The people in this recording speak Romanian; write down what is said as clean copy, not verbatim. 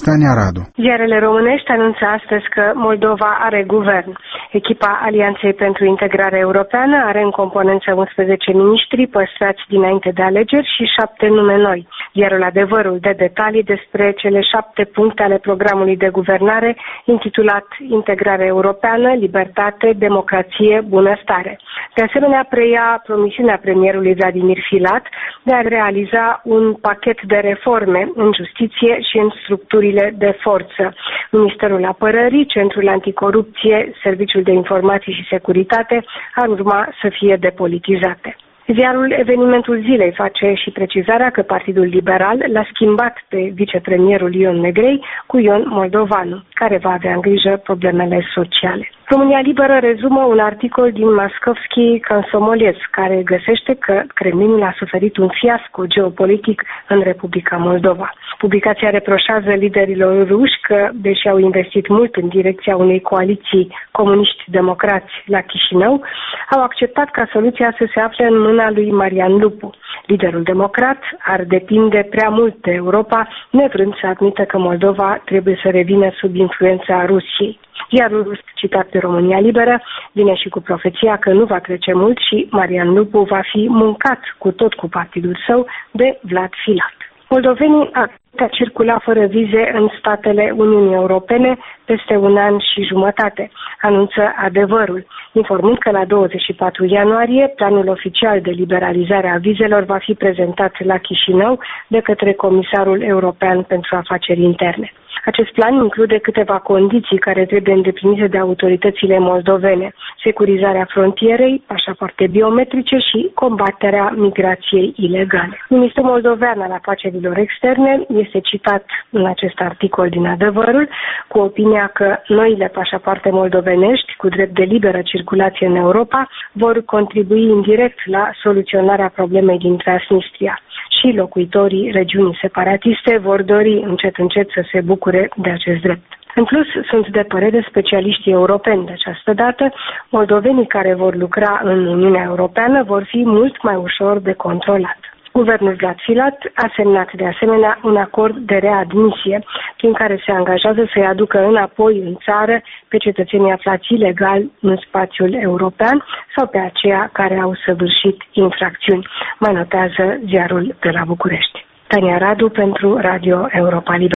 Tania Radu. Ziarele românești anunță astăzi că Moldova are guvern. Echipa Alianței pentru Integrare Europeană are în componență 11 miniștri păstrați dinainte de alegeri și 7 nume noi. Ziarul Adevărul dă detalii despre cele 7 puncte ale programului de guvernare intitulat Integrare Europeană, Libertate, Democrație, Bunăstare. De asemenea, preia promisiunea premierului Vladimir Filat de a realiza un pachet de reforme în justiție și în structurile de forță. Ministerul Apărării, Centrul Anticorupție, Serviciul de Informații și Securitate ar urma să fie depolitizate. Ziarul Evenimentul Zilei face și precizarea că Partidul Liberal l-a schimbat pe vicepremierul Ion Negrei cu Ion Moldovanu, care va avea în grijă problemele sociale. România Liberă rezumă un articol din Mascovski Consomolez, care găsește că Kremlinul a suferit un fiasco geopolitic în Republica Moldova. Publicația reproșează liderilor ruși că, deși au investit mult în direcția unei coaliții comuniști-democrați la Chișinău, au acceptat ca soluția să se afle în mâna lui Marian Lupu. Liderul democrat ar depinde prea mult de Europa, nevrând să admită că Moldova trebuie să revină sub influența Rusiei. Ziarul rus citat de România Liberă vine și cu profeția că nu va trece mult și Marian Lupu va fi mâncat cu partidul său de Vlad Filat. Moldovenii ar putea circula fără vize în statele Uniunii Europene peste un an și jumătate, anunță Adevărul, informând că la 24 ianuarie planul oficial de liberalizare a vizelor va fi prezentat la Chișinău de către Comisarul European pentru Afaceri Interne. Acest plan include câteva condiții care trebuie îndeplinite de autoritățile moldovene: securizarea frontierei, pașapoarte biometrice și combaterea migrației ilegale. Ministrul moldovean al afacerilor externe este citat în acest articol din Adevărul cu opinia că noile pașapoarte moldovenești cu drept de liberă circulație în Europa vor contribui indirect la soluționarea problemei din Transnistria. Și locuitorii regiunii separatiste vor dori încet să se bucure de acest drept. În plus, sunt de părere specialiștii europeni de această dată, moldovenii care vor lucra în Uniunea Europeană vor fi mult mai ușor de controlat. Guvernul Vlad Filat a semnat de asemenea un acord de readmisie prin care se angajează să-i aducă înapoi în țară pe cetățenii aflați ilegal în spațiul european sau pe aceia care au săvârșit infracțiuni, mai notează ziarul de la București. Tania Radu pentru Radio Europa Liberă.